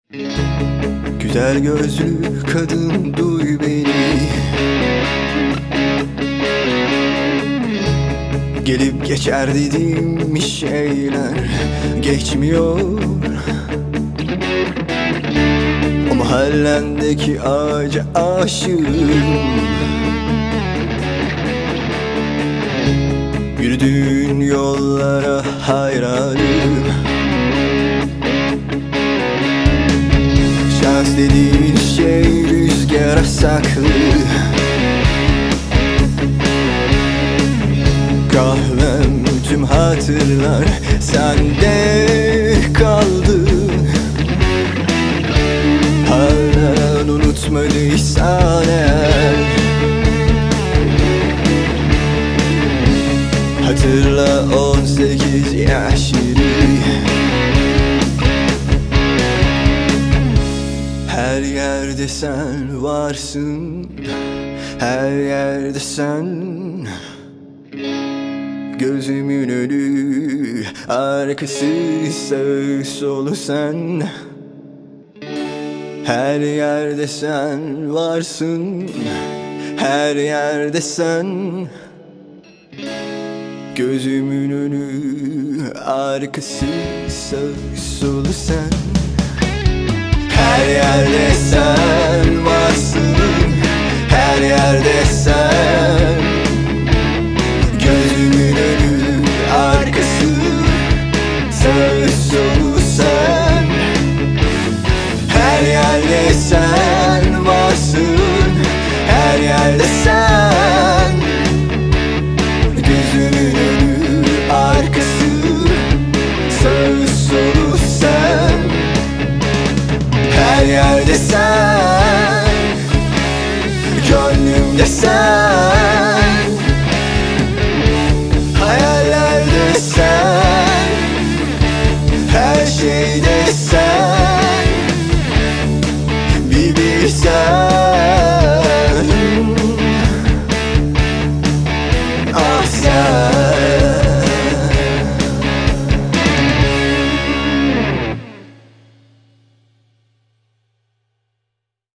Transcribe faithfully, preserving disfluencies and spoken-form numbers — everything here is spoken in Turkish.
Güzel gözlü kadın, duy beni. Gelip geçer dediğim şeyler geçmiyor. O mahallendeki ağaca aşığım. Yürüdüğün yollara hayranım. Şans dediğin şey rüzgara saklı. Kahvem tüm hatırlar sende kaldı. Hala unutmadıysan eğer, hatırla on sekiz yaşını. Her yerde sen varsın, her yerde sen. Gözümün önü, arkası, sağı solu sen. Her yerde sen varsın, her yerde sen. Gözümün önü, arkası, sağı solu sen. Her yerde sen varsın, her yerde sen. Gözümün önü, arkası, sağı solu sen. Her yerde sen varsın, her yerde sen. Gözümün önü, arkası, sağı solu sen. Her yerde sen, gönlümde sen.